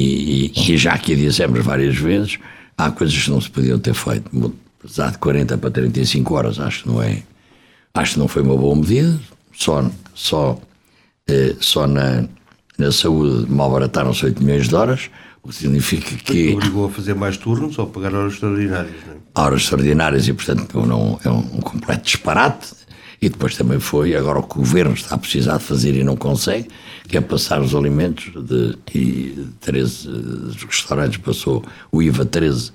e, e, e já aqui dissemos várias vezes, há coisas que não se podiam ter feito. Apesar de quarenta para trinta e cinco horas, acho que não é, acho que não foi uma boa medida, só, só, uh, só na Na saúde malbarataram-se oito milhões de horas, o que significa que... Obrigou a fazer mais turnos ou a pagar horas extraordinárias, não é? Horas extraordinárias e, portanto, não, é um, um completo disparate. E depois também foi, agora o que o Governo está a precisar de fazer e não consegue, que é passar os alimentos de, e de treze dos restaurantes, passou o I V A treze,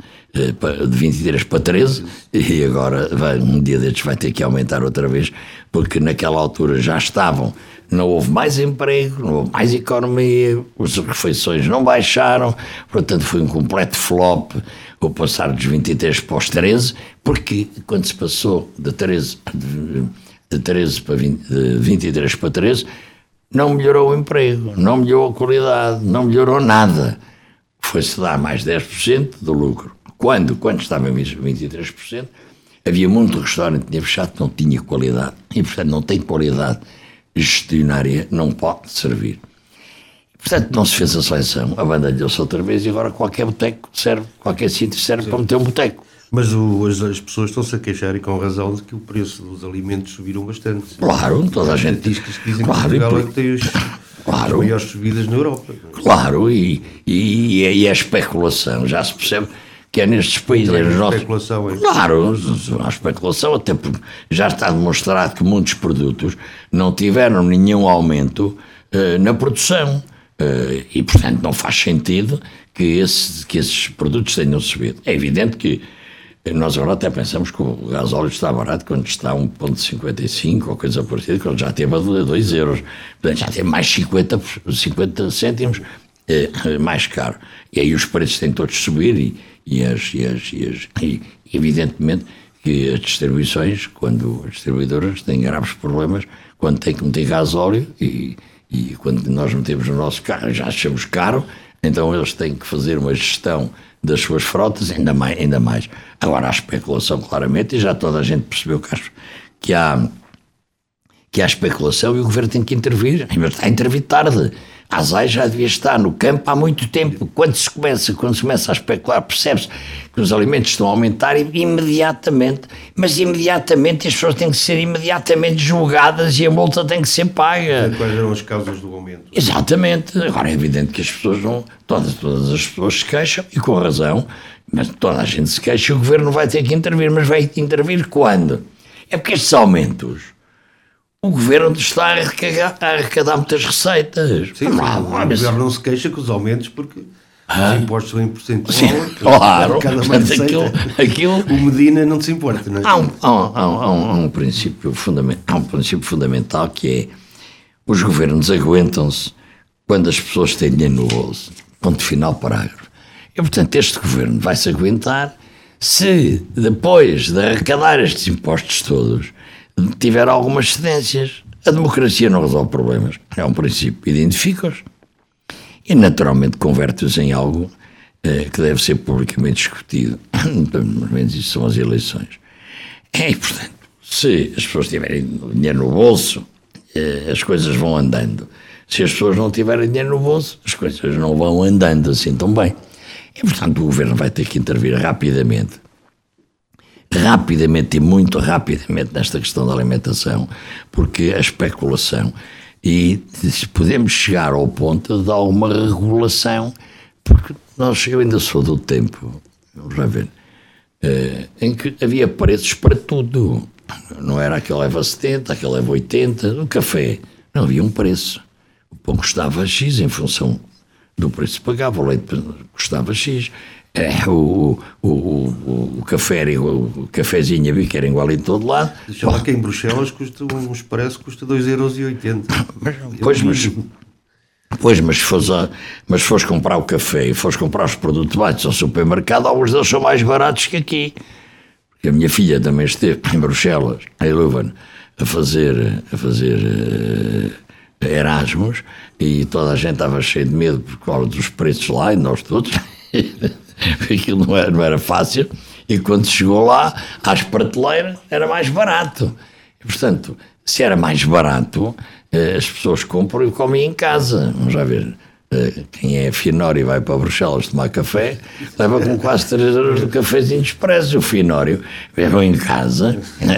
de vinte e três para treze, e agora vai, um dia destes vai ter que aumentar outra vez, porque naquela altura já estavam, não houve mais emprego, não houve mais economia, as refeições não baixaram, portanto foi um completo flop o passar dos vinte e três para os treze, porque quando se passou de treze, de, de treze para vinte, de vinte e três para treze, não melhorou o emprego, não melhorou a qualidade, não melhorou nada. Foi-se dar mais dez por cento do lucro. Quando, quando estava em vinte e três por cento, havia muito restaurante que tinha fechado que não tinha qualidade. E, portanto, não tem qualidade gestionária, não pode servir. Portanto, não se fez a seleção, a banda deu-se outra vez e agora qualquer boteco serve, qualquer sítio serve Sim. para meter um boteco. Mas o, as, as pessoas estão-se a queixar, e com razão, de que o preço dos alimentos subiram bastante. Claro, toda a gente diz que dizem claro, que Portugal por... tem os, claro, as maiores subidas na Europa. Claro, e, e, e a especulação, já se percebe que é nestes países... É nossos... especulação, é? Claro, há especulação, até porque já está demonstrado que muitos produtos não tiveram nenhum aumento uh, na produção. Uh, e, portanto, não faz sentido que, esse, que esses produtos tenham subido. É evidente que nós agora até pensamos que o gasóleo está barato quando está a um vírgula cinquenta e cinco ou coisa parecida, quando já teve a dois euros. Portanto, já tem mais cinquenta, cinquenta cêntimos uh, mais caro. E aí os preços têm todos subir e E, as, e, as, e, as, e evidentemente que as distribuições, quando as distribuidoras têm graves problemas, quando têm que meter gasóleo e, e quando nós metemos no nosso carro já achamos caro, então eles têm que fazer uma gestão das suas frotas ainda mais. Ainda mais. Agora há especulação claramente e já toda a gente percebeu que há, que há especulação e o Governo tem que intervir, mas está a intervir tarde. A ASAI já devia estar no campo há muito tempo. Quando se começa, quando se começa a especular, percebe-se que os alimentos estão a aumentar imediatamente, mas imediatamente as pessoas têm que ser imediatamente julgadas e a multa tem que ser paga. Quais eram as causas do aumento? Exatamente. Agora é evidente que as pessoas não... Todas, todas as pessoas se queixam, e com razão, mas toda a gente se queixa e o Governo vai ter que intervir. Mas vai intervir quando? É porque estes aumentos... O Governo está a arrecadar, a arrecadar muitas receitas. Sim, ah, o mas... Governo não se queixa com os aumentos porque ah. os impostos são em percentual. Sim, claro. Cada aquilo, aquilo... O Medina não se importa, não é? Há um, há um, há um, há um, princípio, fundament, há um princípio fundamental que é os governos aguentam-se quando as pessoas têm dinheiro no bolso. Ponto final, parágrafo. E, portanto, este Governo vai-se aguentar Se depois de arrecadar estes impostos todos tiver algumas cedências, a democracia não resolve problemas. É um princípio, identifica-os e naturalmente converte-os em algo eh, que deve ser publicamente discutido. Pelo menos isso são as eleições. E, portanto, se as pessoas tiverem dinheiro no bolso, eh, as coisas vão andando. Se as pessoas não tiverem dinheiro no bolso, as coisas não vão andando assim tão bem. E, portanto, o governo vai ter que intervir rapidamente, rapidamente e muito rapidamente nesta questão da alimentação, porque a especulação, e se podemos chegar ao ponto de alguma regulação, porque nós, eu ainda sou do tempo, vamos lá ver, eh, em que havia preços para tudo. Não era aquele leva setenta, aquele leva oitenta, o café, não havia um preço. O pão custava X em função do preço que pagava, o leite custava X, é, o, o, o, o café, o, o cafezinho a bico era igual em todo lado. Deixa lá que em Bruxelas custa, um expresso custa dois euros e oitenta. Pois, mas, pois, mas se fores, a, mas se fores comprar o café e fores comprar os produtos básicos ao supermercado, alguns deles são mais baratos que aqui. Porque a minha filha também esteve em Bruxelas, em Leuven, a fazer, a fazer uh, Erasmus, e toda a gente estava cheia de medo por causa dos preços lá, e nós todos. Aquilo não era, não era fácil, e quando chegou lá, às prateleiras, era mais barato. E, portanto, se era mais barato, as pessoas compram e comem em casa. Vamos já ver, quem é finório e vai para Bruxelas tomar café, leva com quase três euros do cafezinho expresso. O finório bebe em casa.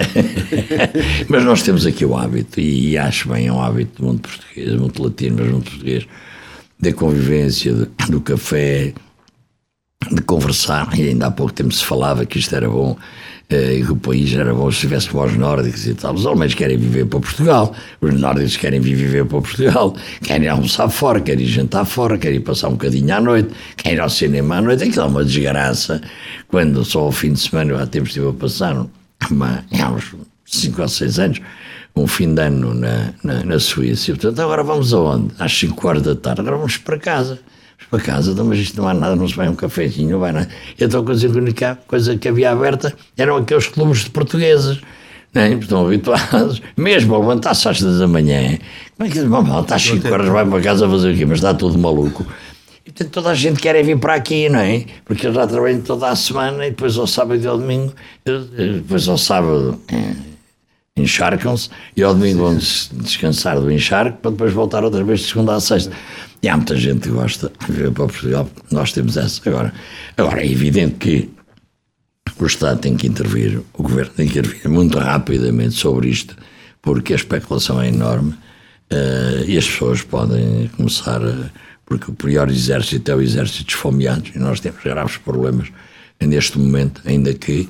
Mas nós temos aqui o hábito, e acho bem, é um hábito muito português, muito latino, mas muito português, da convivência, do, do café, de conversar. E ainda há pouco tempo se falava que isto era bom, eh, que o país era bom se tivesse como os nórdicos e tal. Os alemães querem viver para Portugal, os nórdicos querem viver para Portugal, querem almoçar fora, querem jantar fora, querem passar um bocadinho à noite, querem ir ao cinema à noite. Aquilo é uma desgraça, quando só ao fim de semana, há tempos estive a passar, uma, há uns cinco ou seis anos, um fim de ano na, na, na Suíça. E, portanto, agora vamos aonde? Às cinco horas da tarde, agora vamos para casa. Para casa, então, mas isto não há nada, não se vai um cafezinho, não vai nada. Então, a única coisa que havia aberta eram aqueles clubes de portugueses, né? Estão habituados, mesmo a levantar-se às dez da manhã. Como é que vamos, às cinco horas vai para casa fazer o quê? Mas está tudo maluco. E, portanto, toda a gente quer vir para aqui, não é? Porque eu já trabalho toda a semana, e depois ao sábado e ao domingo, depois ao sábado é, encharcam-se, e ao domingo vão descansar do encharque para depois voltar outra vez de segunda a sexta. E há muita gente que gosta de vir para Portugal, nós temos essa. Agora, agora é evidente que o Estado tem que intervir, o Governo tem que intervir muito rapidamente sobre isto, porque a especulação é enorme, uh, e as pessoas podem começar, a, porque o pior exército é o exército dos esfomeados, e nós temos graves problemas neste momento, ainda que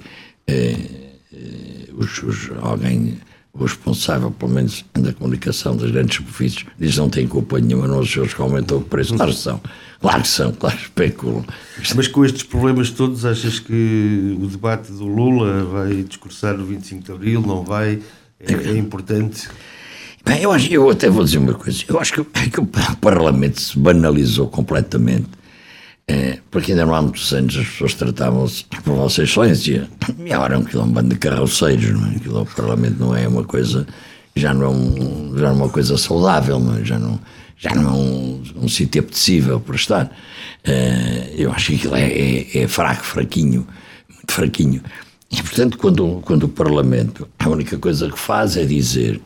uh, os, os, alguém... o responsável, pelo menos da comunicação das grandes superfícies, diz que não tem culpa nenhuma, não os seus que aumentam o preço. Claro que são, claro que são, claro que especulam. Mas com estes problemas todos, achas que o debate do Lula vai discursar no vinte e cinco de Abril, não vai? É, é importante? Bem, eu, acho, eu até vou dizer uma coisa, eu acho que, que o Parlamento se banalizou completamente. É, porque ainda não há muitos anos as pessoas tratavam-se por Vossa Excelência, e agora é um quilombo de carroceiros, não é? Aquilo ao Parlamento não é uma coisa, já não é, um, já não é uma coisa saudável, não é? Já não, já não é um, um sítio apetecível para estar. É, eu acho que aquilo é, é, é fraco, fraquinho, muito fraquinho. E portanto, quando, quando o Parlamento, a única coisa que faz é dizer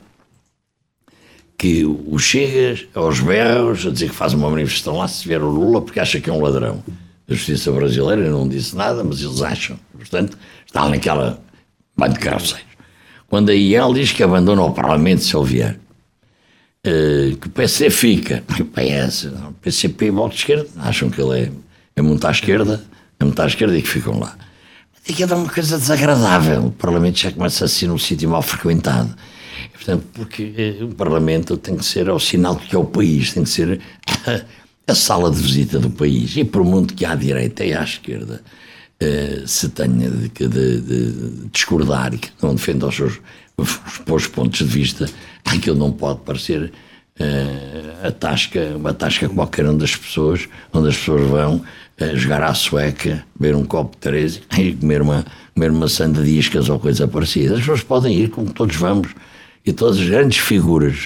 que o Chega aos berros a dizer que faz uma manifestação lá se vier o Lula porque acha que é um ladrão. A justiça brasileira não disse nada, mas eles acham. Portanto, está naquela bando de carroceiros. Quando a I E L diz que abandona o Parlamento se ele vier, uh, que o P C fica, o P S, o P C P e o Bloco de Esquerda acham que ele é, é muito à esquerda, é muito à esquerda e que ficam lá. Tem que dar uma coisa desagradável. O Parlamento já começa a ser num sítio mal frequentado. Portanto, porque o Parlamento tem que ser ao sinal de que é o país, tem que ser a, a sala de visita do país. E por muito que à direita e à esquerda uh, se tenha de, de, de, de discordar e que não defenda os seus os, os pontos de vista, aquilo não pode parecer uh, a tasca, uma tasca qualquer um das pessoas, onde as pessoas vão a jogar à sueca, beber um copo de Teresa e comer uma, comer uma sanduíscas ou coisa parecida. As pessoas podem ir, como todos vamos, e todas as grandes figuras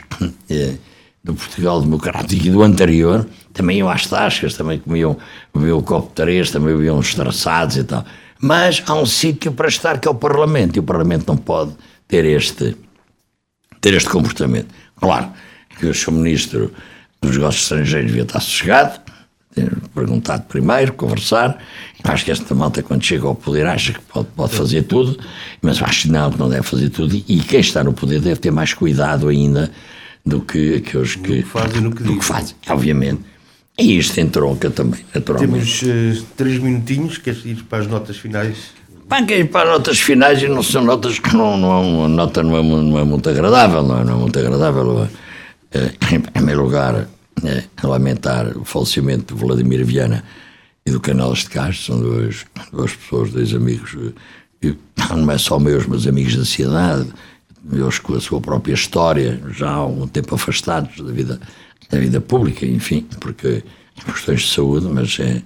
do Portugal democrático e do anterior também iam às tascas, também comiam, bebiam o copo de Teresa, também bebiam os traçados e tal. Mas há um sítio para estar, que é o Parlamento, e o Parlamento não pode ter este, ter este comportamento. Claro que o senhor Ministro dos Negócios Estrangeiros devia estar sossegado, ter perguntado primeiro, conversar. Acho que esta malta, quando chega ao poder, acha que pode, pode fazer tudo, mas acho que não, que não deve fazer tudo, e quem está no poder deve ter mais cuidado ainda do que aqueles que, que fazem, no que, do que fazem, obviamente. E isto entronca também, naturalmente. Temos uh, três minutinhos, queres ir para as notas finais? Bem, que ir para as notas finais, e não são notas que não, não, uma nota não é, não é muito agradável, não é, não é muito agradável. É, em primeiro lugar, é, lamentar o falecimento de Vladimir Viana e do Canelas de Castro, são duas, duas pessoas, dois amigos, e não é só meus, mas amigos da cidade, meus com a sua própria história, já há algum tempo afastados da vida, da vida pública, enfim, porque questões de saúde, mas é,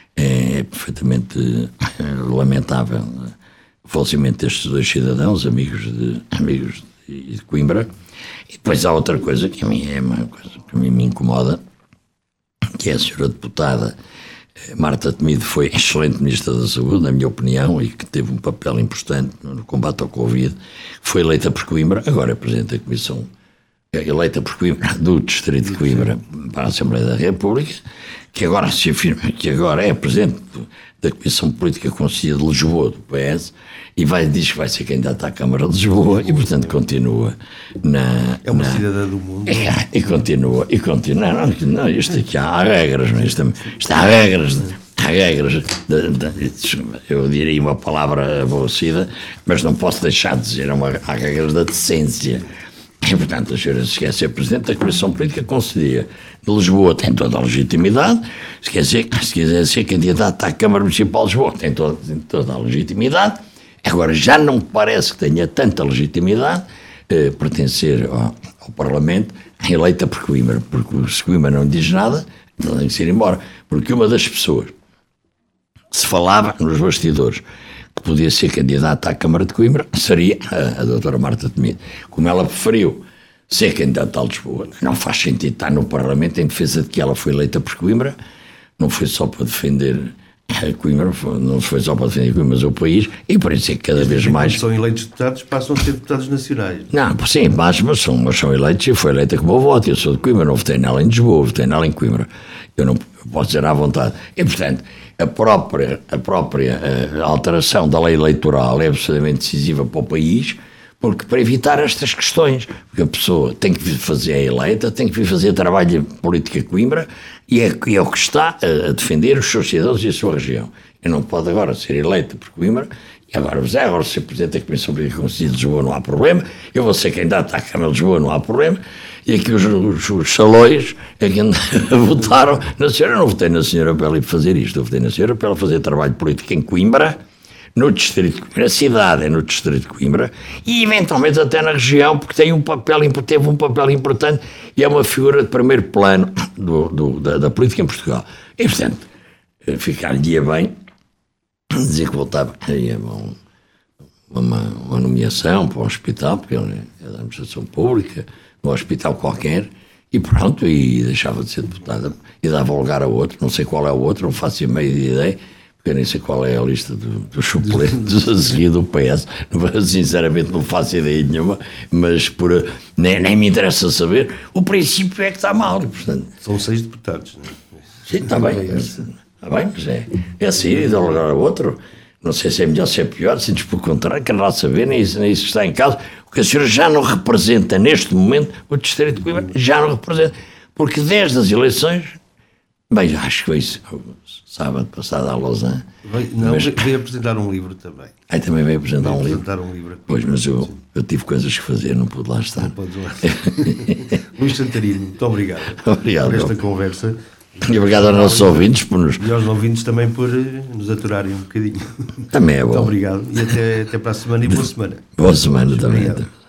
é perfeitamente lamentável o falecimento destes dois cidadãos, amigos de, amigos de, de Coimbra. E depois há outra coisa que a mim é uma coisa que a mim me incomoda, que é a senhora deputada Marta Temido, foi excelente Ministra da Saúde, na minha opinião, e que teve um papel importante no combate ao Covid, foi eleita por Coimbra, agora é Presidente da Comissão, eleita por Coimbra, do Distrito de Coimbra para a Assembleia da República, que agora se afirma que agora é Presidente da Comissão Política Conselhia de Lisboa, do P S, e vai, diz que vai ser candidata à Câmara de Lisboa e, portanto, continua na... É uma na, cidadã do mundo. É, e continua, e continua. Não, não, isto aqui há, há regras, não é? Isto, isto há regras, há regras, de, de, eu diria uma palavra aborrecida, mas não posso deixar de dizer, uma, há regras da decência. E, portanto, a senhora, se quer ser Presidente da Comissão Política Conselhia de Lisboa, tem toda a legitimidade. Se quer ser, se quiser ser candidata à Câmara Municipal de Lisboa, tem toda, tem toda a legitimidade. Agora, já não me parece que tenha tanta legitimidade eh, pertencer ao, ao Parlamento, eleita por Coimbra, porque se Coimbra não diz nada, não tem que ser embora. Porque uma das pessoas que se falava nos bastidores que podia ser candidata à Câmara de Coimbra seria a, a doutora Marta Temido. Como ela preferiu ser candidata a Lisboa, não faz sentido estar no Parlamento em defesa de que ela foi eleita por Coimbra, não foi só para defender a Coimbra, não foi só para defender Coimbra, mas o país, e por isso é que cada vez mais... São eleitos deputados, passam a ser deputados nacionais. Não, sim, mas, mas, são, mas são eleitos, e foi eleita com o meu voto. Eu sou de Coimbra, não votei nela em Lisboa, votei nela em Coimbra. Eu não eu posso dizer à vontade. E, portanto, a própria, a própria a alteração da lei eleitoral é absolutamente decisiva para o país, porque para evitar estas questões, porque a pessoa tem que vir fazer a eleita, tem que vir fazer trabalho de política Coimbra, e é, e é o que está a, a defender os seus cidadãos e a sua região. E não pode agora ser eleita por Coimbra, e agora, agora ser Presidente da Comissão Política Conselhia de Lisboa não há problema, eu vou ser candidato à Câmara de Lisboa, não há problema, e aqui os, os, os salões é que votaram na senhora. Eu não votei na senhora para ela ir fazer isto, eu votei na senhora para ela fazer trabalho político em Coimbra, no Distrito de Coimbra, a cidade é no Distrito de Coimbra, e eventualmente até na região, porque tem um papel, teve um papel importante e é uma figura de primeiro plano do, do, da, da política em Portugal. E, portanto, ficar-lhe bem dizer que voltava a um, uma, uma nomeação para um hospital, porque ele é da administração pública, num hospital qualquer, e pronto, e deixava de ser deputada e dava lugar a outro, não sei qual é o outro, não faço meio de ideia, porque eu nem sei qual é a lista do, dos suplentes a seguir do P S, sinceramente não faço ideia nenhuma, mas por, nem, nem me interessa saber. O princípio é que está mal, portanto... São seis deputados, não é? Sim, está bem, está bem, mas é, é assim, e dar lugar a outro. Não sei se é melhor, se é pior, se diz por contrário, quererá saber, nem isso, nem isso está em causa. O que a senhora já não representa neste momento o Distrito de Coimbra, já não representa, porque desde as eleições, bem, acho que foi isso, sábado passado à Lausanne. Vai, não, mas veio apresentar um livro também. Aí também veio apresentar veio um apresentar livro. um livro. Pois, mas eu, eu tive coisas que fazer, não pude lá estar. Não podes lá estar. Luís Santarino, muito obrigado, obrigado por esta conversa. E obrigado aos nossos ouvintes por nos... E aos ouvintes também por nos aturarem um bocadinho. Também é bom. Muito obrigado e até, até para a semana e boa semana. Boa semana também. Obrigado.